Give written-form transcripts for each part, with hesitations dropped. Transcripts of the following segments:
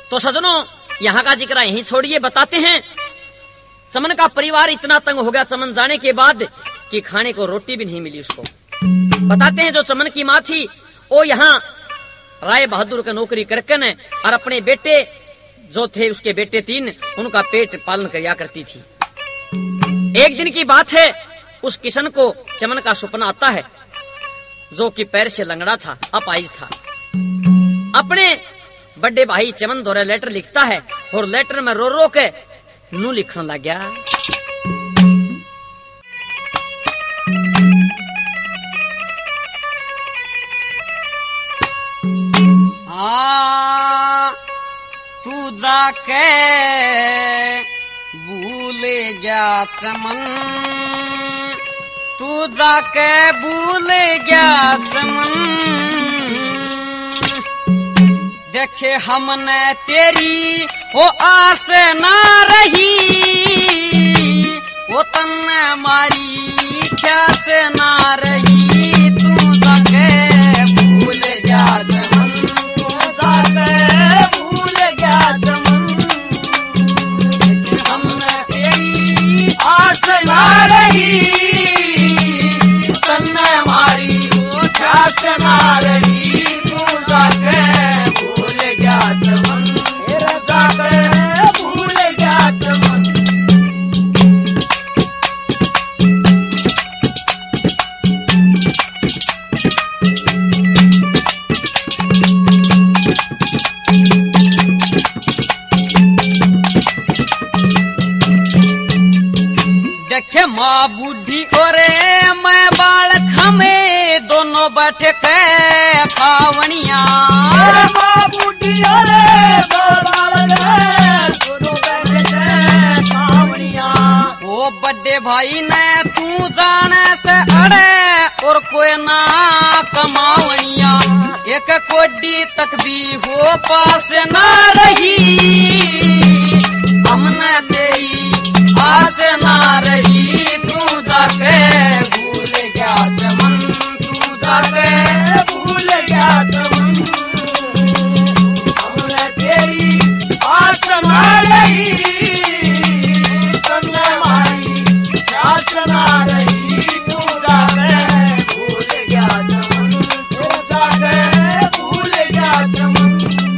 तो सजनों, यहाँ का जिक्र यहीं छोड़िए, बताते हैं चमन का परिवार इतना तंग हो गया चमन जाने के बाद कि खाने को रोटी भी नहीं मिली उसको। बताते हैं जो चमन की माँ थी वो यहाँ राय बहादुर का नौकरी करके न और अपने बेटे जो थे उसके बेटे 3 उनका पेट पालन किया करती थी। एक दिन की बात है, उस किशन को चमन का सपना आता है जो कि पैर से लंगड़ा था, अपाहिज था। अपने बड़े भाई चमन द्वारा लेटर लिखता है और लेटर में रो रो के नू लिखने लग गया। तू जाके भूले गया चमन, तू जाके भूले गया चमन, देखे हमने तेरी वो आस ना रही, वो तन्ने मारी क्या से ना रही, तू जाके भूल गया चमन, तू जाके भूल गया चमन, देखे हमने तेरी आस ना रही, तन्ने मारी वो क्या से ना रही, तू जाके चमन, जाके भूल गया चमन। देखे माँ बूढ़ी और मैं बाल खमे दोनों बैठे के खावनिया, माँ बूढ़ी और वो बड़े भाई ने तू जाने से अड़े और कोई ना कमावनिया, एक कोडी तक भी हो पास ना रही, हमने तेरी आस ना रही, तू जाके भूल गया चमन, तू जाके भूल गया चमन, हमने तेरी आस ना रही, तन्ने मारी आस ना रही, तू जाके भूल गया चमन, तू जाके भूल गया चमन।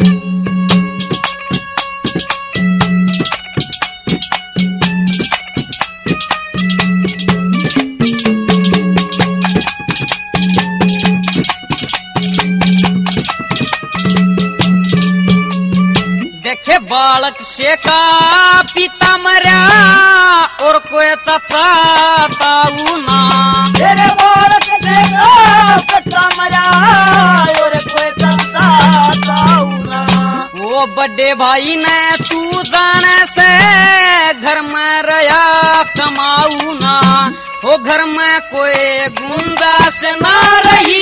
देखे बालक से का पिता मरा और कोई चाचा ताऊ ना, तेरे बालक से का पिता मरा और कोई चाचा ताऊ ना, वो बड़े भाई ने तू जाने से घर में रया कमाऊ ना, वो घर में कोई गुंजाइश ना रही,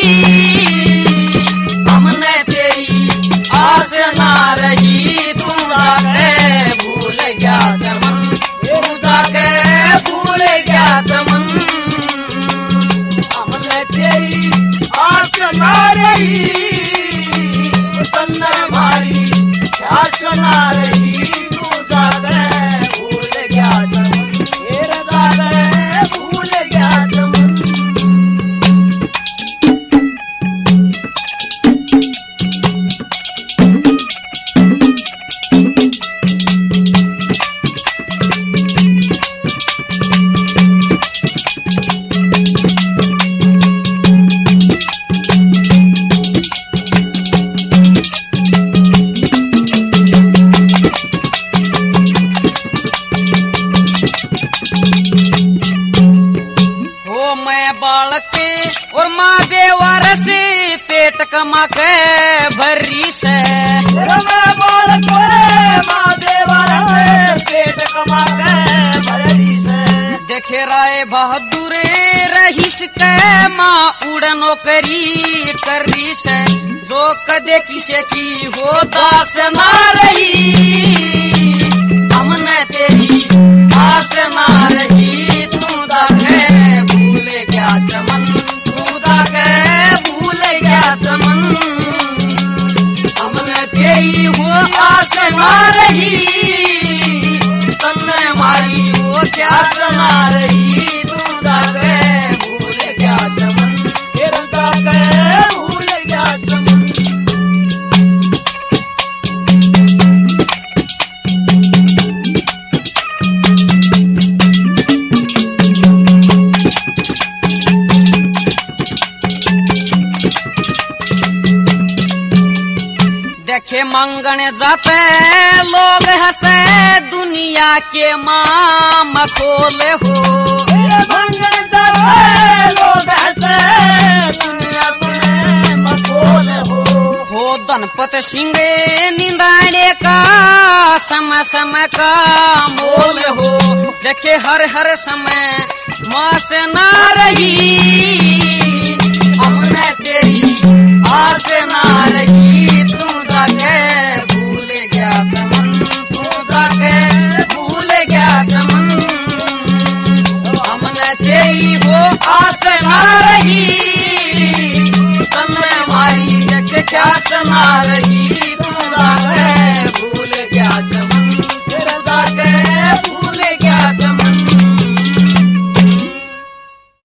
हमने तेरी आस ना रही, तू जाके भूल गया चमन, तू जाके भूल गया चमन, हमने तेरी आस ना रही, तन्ने मारी आस ना रही, तू जाके भूल गया चमन, तेरा जाके भूल गया चमन। और माँ बेवार से पेट कमा के भरी से, माँ बेवार से पेट कमा के भरी से, देखे राय बहादुर रहीस के माँ उड़ नौकरी करी से, जो कदे किसे की हो दास ना रही, हमने तेरी आस ना रही, तू जाके भूल गया चमन, तू जाके भूल गया चमन, हमने तेरी वो आस आस ना रही, तन्ने मारी वो क्या सुना रही, तू जाके भूल गया चमन, फिर जाके भूल गया चमन। देखे मंगन जाते लोग हंसे, दुनिया के माम खोले हो, मंगन जाते लोग हंसे, दुनिया के माम खोले हो धनपत सिंह निंदाने का समय समय का मोल हो। देखे हर हर समय माँ से ना रही, हमने तेरी आस ना रही, तू जाके भूल गया चमन, तू जाके भूल गया चमन। हमने तेरी वो आस ना रही, तन्ने मारी देख क्या सुना रही, तू जाके भूल गया चमन।